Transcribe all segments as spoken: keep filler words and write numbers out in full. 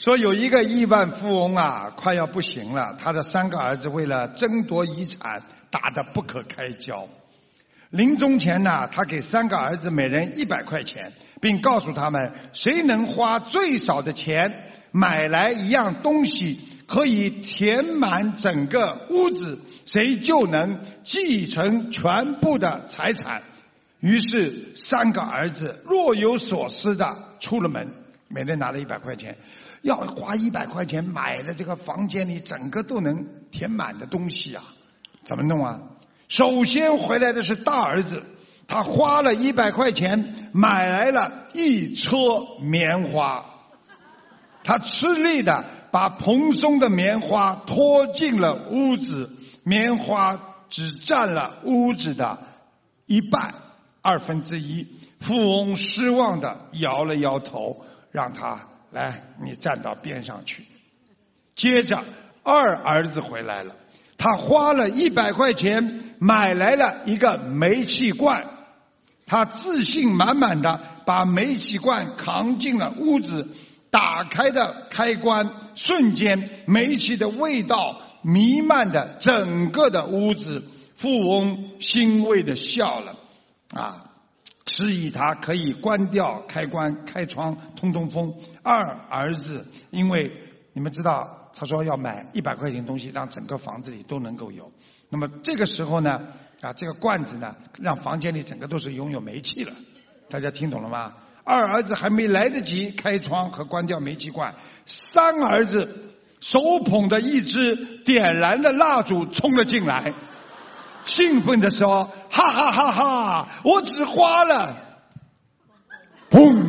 说有一个亿万富翁啊，快要不行了，他的三个儿子为了争夺遗产打得不可开交。临终前呢，他给三个儿子每人一百块钱，并告诉他们，谁能花最少的钱买来一样东西，可以填满整个屋子，谁就能继承全部的财产。于是三个儿子若有所思的出了门，每人拿了一百块钱，要花一百块钱买的这个房间里整个都能填满的东西啊，怎么弄啊？首先回来的是大儿子，他花了一百块钱买来了一车棉花，他吃力的把蓬松的棉花拖进了屋子，棉花只占了屋子的一半二分之一。富翁失望的摇了摇头，让他来，你站到边上去。接着二儿子回来了，他花了一百块钱买来了一个煤气罐，他自信满满的把煤气罐扛进了屋子，打开的开关，瞬间煤气的味道弥漫的整个的屋子。富翁欣慰的笑了啊，示意他可以关掉开关，开窗通通风。二儿子因为你们知道，他说要买一百块钱东西，让整个房子里都能够有。那么这个时候呢，啊，这个罐子呢，让房间里整个都是拥有煤气了。大家听懂了吗？二儿子还没来得及开窗和关掉煤气罐，三儿子手捧着一支点燃的蜡烛冲了进来，兴奋地说：哈哈哈哈，我只花了砰！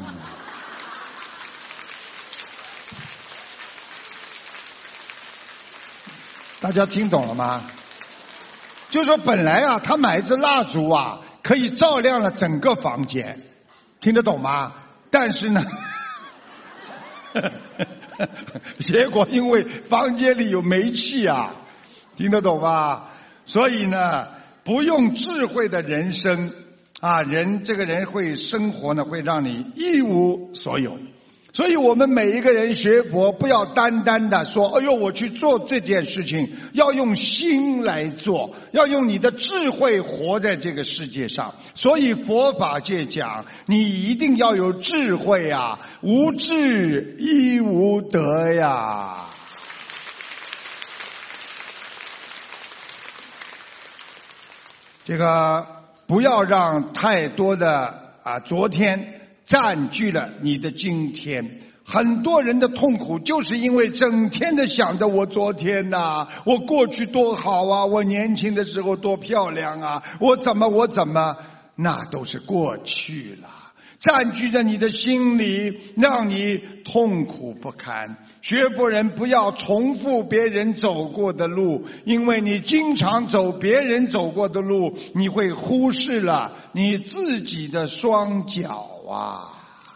大家听懂了吗？就是说本来啊，他买一支蜡烛啊，可以照亮了整个房间，听得懂吗？但是呢结果因为房间里有煤气啊，听得懂吧？所以呢，不用智慧的人生啊，人这个人会生活呢，会让你一无所有。所以我们每一个人学佛，不要单单的说，哎呦，我去做这件事情，要用心来做，要用你的智慧活在这个世界上。所以佛法界讲，你一定要有智慧啊，无智亦无德呀。这个不要让太多的啊昨天占据了你的今天。很多人的痛苦就是因为整天的想着我昨天呐、啊，我过去多好啊，我年轻的时候多漂亮啊，我怎么我怎么，那都是过去了，占据着你的心里，让你痛苦不堪。学佛人不要重复别人走过的路，因为你经常走别人走过的路，你会忽视了你自己的双脚啊。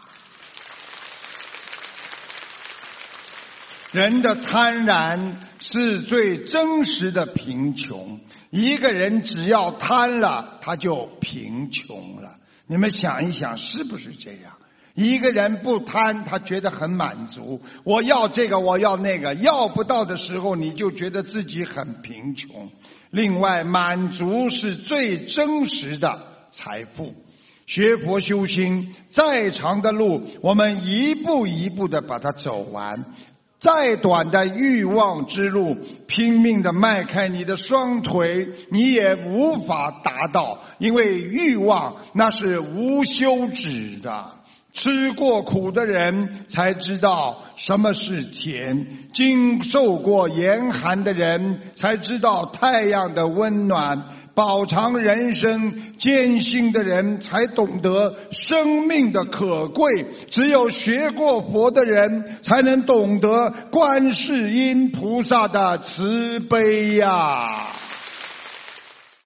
人的贪婪是最真实的贫穷，一个人只要贪了，他就贫穷了。你们想一想，是不是这样？一个人不贪，他觉得很满足，我要这个，我要那个，要不到的时候，你就觉得自己很贫穷。另外，满足是最真实的财富。学佛修心，再长的路，我们一步一步的把它走完。再短的欲望之路，拼命的迈开你的双腿，你也无法达到，因为欲望那是无休止的。吃过苦的人才知道什么是甜，经受过严寒的人才知道太阳的温暖，饱尝人生艰辛的人才懂得生命的可贵，只有学过佛的人才能懂得观世音菩萨的慈悲呀。